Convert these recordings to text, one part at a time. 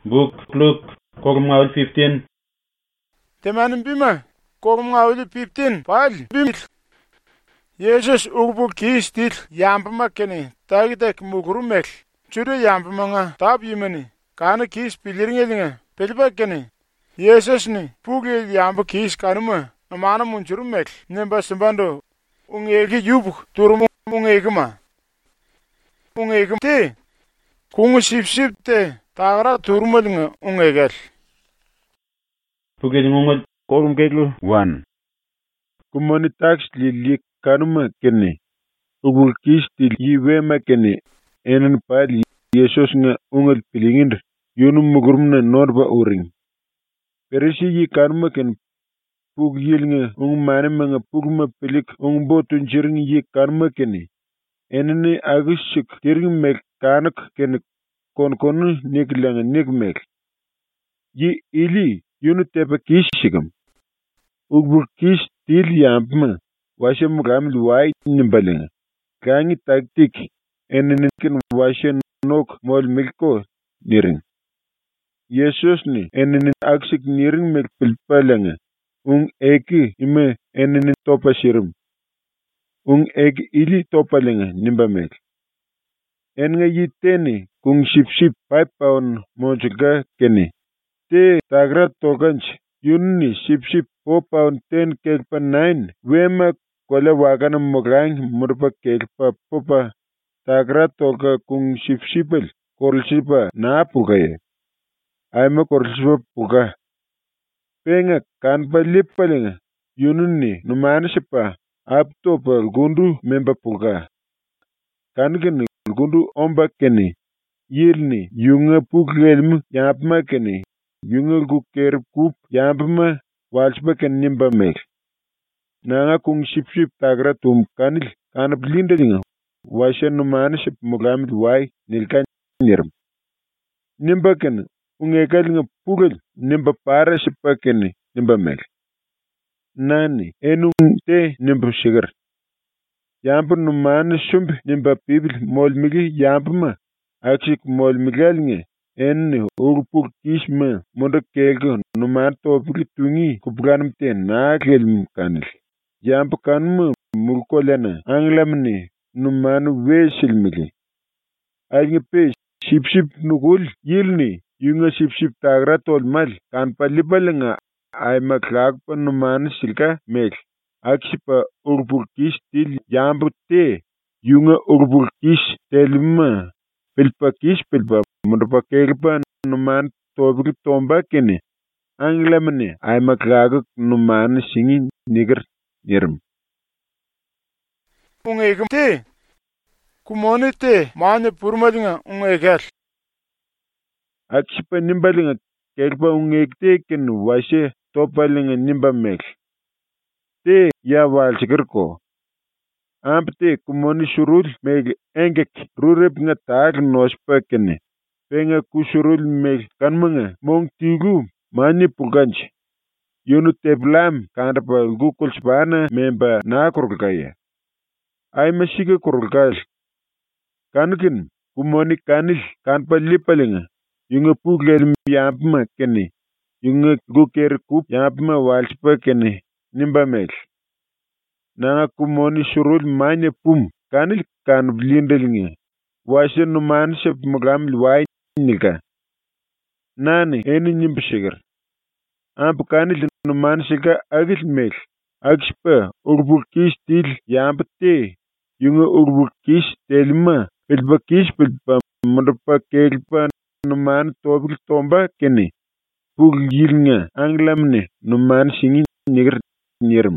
Book Luke, Korum Ngawil 15. Temanın bime, Korum Ngawil 15, pal, bim. Yesus ugbuk kis dil, yampama keni, tagidek mugrumel. Çürü yampamanga, tab yimeni, kanı kis biliringelinge, pelbek keni. Yesus ni, pugil yampa kis kanıma, amana munçurumel, nemba simbando, ungeki yubuk, durumu ungekima. Ungekima te, kungu sip te, tagra turmalinga ungegel. Pugil ngungol Korum Keglu 1. Kumoni tax li kanuma kene. Ugu kis til yiwema kene. Enen pali Yesus nga ungal pilingindir. Yunum mugurumna norba uring. Perisi yi kanuma ken pug yil nga manima nga pugma pilik botun jiring yi kanuma kene. Eneni agusik tiring mek kanak kene konkonu niklanga nikmek. Yi ili yunu tepa kishigam. Ugu kis til yampma. Washe mugamil wai nimbalinga. Gangi taktik enenikin washe nok mol milko niring. Yesus ni enenin aksik niring mek pilpalanga. Eki ime enenin topa shirim. Eki ili topalinga nimbamek. Enga yiteni ship 5 pound mojiga kene. Te tagra toganch. Yunni ship 4 pound 10 kegpa 9. Wema kwale wakana mograng murpa kegpa popa. Tagra toga shipel korlshipa na pugaye. Aima korlshipa puga. Penga kanpa lipalinga. Yunni numanishipa aptopa gundu memba puga. Kangan gundu omba kene. Yilni yunga pugelm yapma kene. Yunga guker kup yapma walshpa ken nimba mek. Nanga ship tagra tum kanil kanap lindalinga. Washe numaniship mugamit wai nilkan nirm. Nimba ken ungekalinga pugel nimba para shipa ken nimba mek. Nani enung te nimba shigar. Yampa numanishump nimba pibil molmigi yampama. Aksik molmigalinga. Enne urpuk kishma munda kelga numan topiki tungi kupganam te nakelm kanil. Yampa kanma mulkolena anglamni numanu wesilmili. Alinga pe ship nugul yilni yunga ship tagra tolmal kanpa libalinga ay maklagpa numanu silka mek. Aksipa urburkish til yampu te yunga urburkish telma pilpakish pilpa mundapa kelpa numan tobik tomba kene. Anglamni ay maklagak numanu singi nigar nirm. Ungegum te, kumoni te, mane purmadinga ungegel. Akshipa nimbalinga kelpa ungegte ken washe topalinga nimba mek. Te ya walchikirko. Ampte kumoni shurul meg engek rurep nga taag nospa kene. Penga kushurul meg kanmanga mong tigu mani puganch. Yunu teblam kandapa gukulchbana memba na kurulkaya. Ay masika kurulkal. Kankin kumoni kanil kanpa lipalinga. Yunga pugler yampma kene. Yunga guker kup yampma walchpa kene. Nimba mek. Nanga kumoni shurul manya pum. Kanil kan blindelinga. Washe numan shep mugamil wai nika. Nani eni nyimbishigar. Amp kanil numan shika agil mek. Agspa urbukish til yampte. Yunga urbukish telma. Pilbakish pilpa mundapa kelpa numan tobil tomba kene. Pug yilnga anglamne numan singi nigar nirm.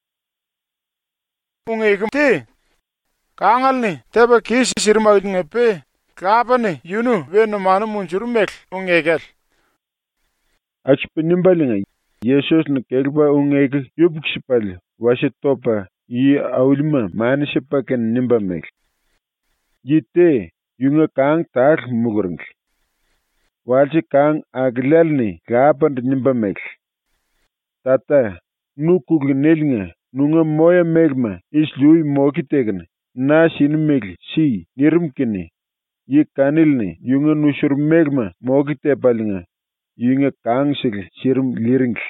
Ungegum te, kangalni teba kisi sirmagdinga pe, kapani yunu we numanu munchurumek ungegel. Akspa nimbalinga Yesus na kelpa ungegel yubukshipal washe topa yi aulima manishipa ken nimba mek. Yite yunga kang taak mugurng. Walchi kang aglalni kapan nimba mek. Tata nukugli nelinga nunga moya megma islui mokitegna na sinu megli si nirum kene. yi kanilni yunga nushur megma mogi tepalinga yunga kangshig shirim liringl.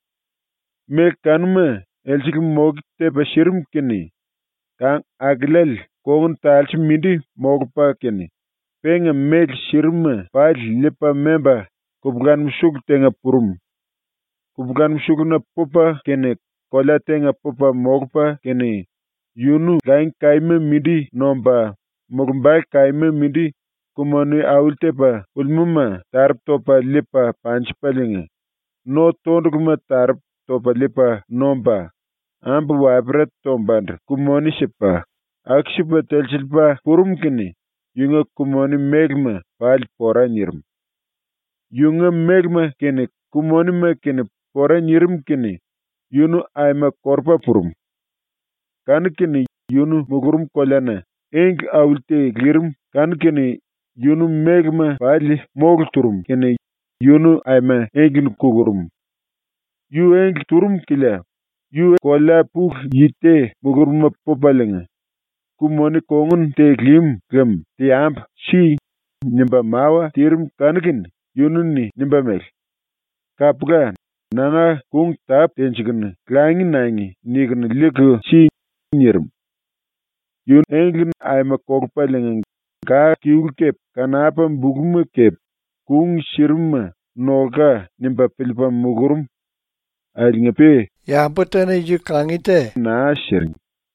Meg kanuma elchig mogi tepa shirim kini kang aglel kogun talch mindi mogpa kini. Penga meg shirma pal lipa memba kubgan mshug tenga purum. Kubgan mshug na popa kini kola tenga popa mogpa kini yunu gain kaime midi nomba mogumbal kaime midi kumoni awultepa ulmuma tarp topa lipa panchpalinga. No tonduguma tarp topa lipa nomba ambu wabrat tomband kumoni shipa. Akshipa telchilpa purum kini yunga kumoni megma pal pora nyirum. Yunga megma kini kumoni ma kini pora nyirum kini yunu aima korpa purum. Kan kini yunu mugurum kolana eng awulte glirum kan kini yunu megma pali mogul turum kini yunu aima engin kugurum. Yu eng turum kila yu kola puk yite muguruma popalinga. Kumoni kongun te glim gam te amp shi nimba mawa tirum kankin yununi nimba mel. Kapga nanga kung tap tenchigin klangi nangi nigin liku shi nyirum. Yun engin aima kokpalinga ka kiul kep kanapa mbuguma kep kung shirma noga nimba pilpa mugurum. Alinga pe ya putana yu klangite na shiring.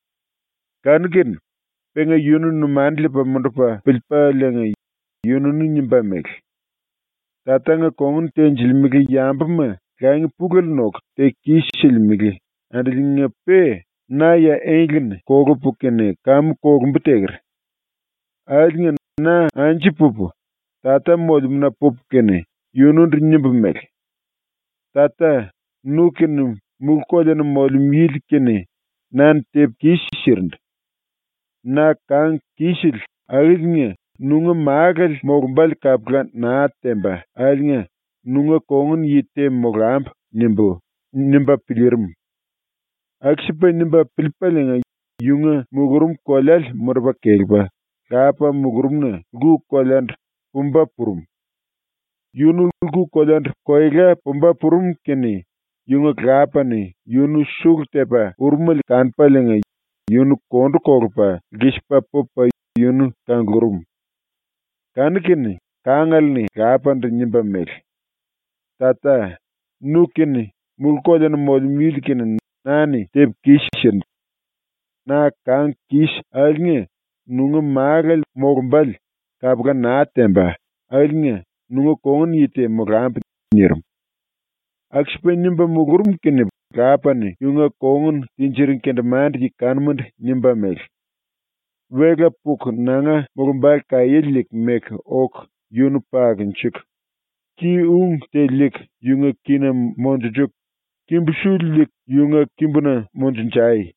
Kankin penga yunu numandli pa mundupa pilpa lenga yunu nimba mel. Tatanga kongun tenjilmigi yambama klangi pugal nok te kishilmigi. Alinga pe na ya engin kogo pukene kam kogo mbutegr. Alinga na anji pupu tata modumna pupukene yunu nimba mel. Tata nukin mukojan modum yil kene nan tep kishirnd. Na kang kishil alinga nunga magal mogumbal kapgan na temba alinga nunga kongun yite mogamp nimba pilirum. Akshipa nimba pilpalinga yunga mugurum kolal murba kelba kapa mugurum na gu koland pumba purum. Yunu gu koland koiga pumba purum kene yunga kapa ni yunu shug tepa urmal kanpalinga yunu kondu kogpa gishpa popa yunu kangurum. Kanikini kangalni kapand nimba mel. Tata nukini mukojan modmil kini nani tep kishin. Na kang kish alinga nunga magal mogumbal kapga na temba alinga nunga kongun yite mogamp nyirum. Akshipa nimba mugurum kini kapani yunga kongun tinjirin kendamand yi kanmund nimba mel. Wega puk nanga mogumbal kayelik mek ok yunu pagin chik. Ki te lik yunga kina mondujuk. Kimbushu lik yunga kimbuna mondunjai.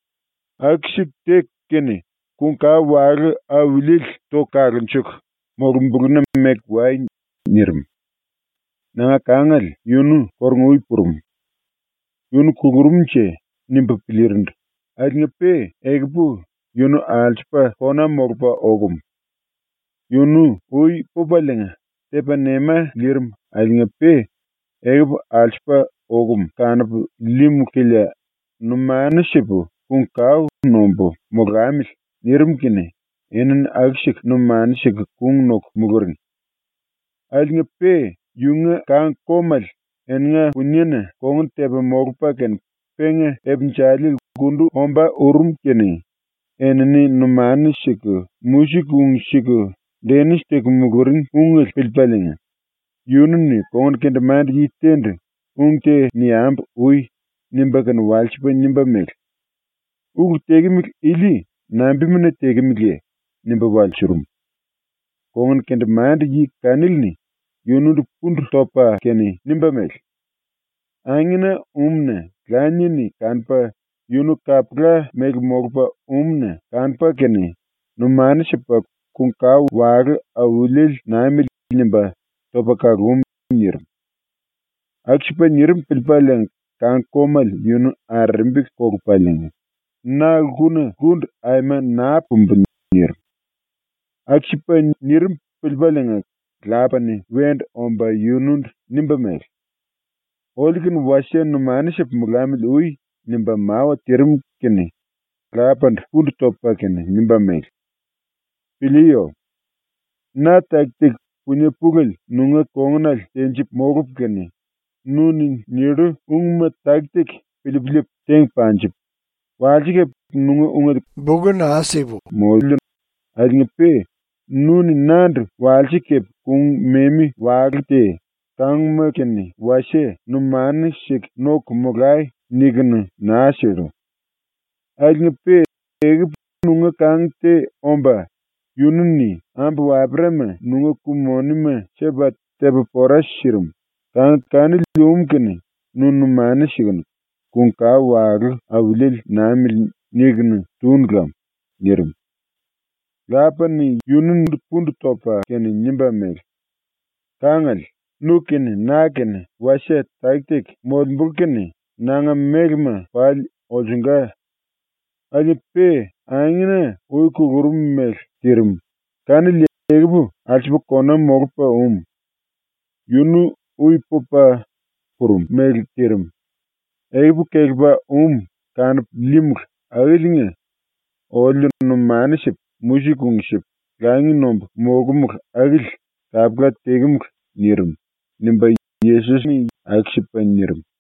Akshik tek kini kunka waga awilil to kagin chuk. Mogumbugna mek wai nyirum. Nanga kangal yunu korngui purum. Yunu kugurumche nimba pilirnd. Alinga pe egbu yunu alchpa kona mogpa ogum. Yunu ui popalinga tepa nema lirum alinga pe egbu alchpa ogum kanapu limu kilya numana shipu kunkaw nombo mogamil lirum kine enan akshik numana shik kung nok mugurin. Alinga pe yunga kang komal enga punyana kongun tepa mogpa ken penga ebnchali gundu omba urum kene enani numana shik mushikung shik denish tek mugurin ungel pilpalinga. Yununi kongun kendamand yitend ungte niamb ui nimbakan walchpa nimba mel. Ugu tegimik ili nambimina tegimilye nimba walchurum. Kongun kendamand yi kanilni yunundu pundu topa kene nimba mel. Angina umna ganyini kanpa yunu kapga meg mogpa umna kanpa kene numana shipa kunkaw waga awulil namil nimba topa kagum nyirum. Akshipa nyirum pilpaling kan komal yunu arimbik kogpaling. Na guna gund aima na pumbu nyirum. akshipa nirim pilbalinga labani wend omba yunund nimba mel. Olgin washe numaniship mulamil ui nimba mawa tirim kini laban pundu topa kini nimba mel. Pilio na taktik punya pugil nunga kongnal tenjip mogup kini nuni niru ungma taktik piliplip teng panjip. Wajike nunga unga bugun asibu molun adngepe nuni nandr wajike kung memi wagte tangma kini washe numani shik nok mogai nignu nashiru. Adngepe egip nunga kangte omba yununi ambu wabrema nunga kumonima shebat teba porashirum. Kani lumkini nunu mani shignu kung ka wagl awlil namil nignu tunglam nirum. Lapani yunun pundu topa kini nimba mel. Kangal nukini nakini washe taktik modbukini nanga megma pal ojunga. Alipe angina uiku gurum mel tirum. Kani legibu alchibu kona mogpa Yunu uipopa kurum mel tirum. Eibu kegba kanip limg agilinga olun numaniship mushikungship gangi nomb mogumg agil tabga tegumg nirum. Nimba Jesus ni akshipa nirum.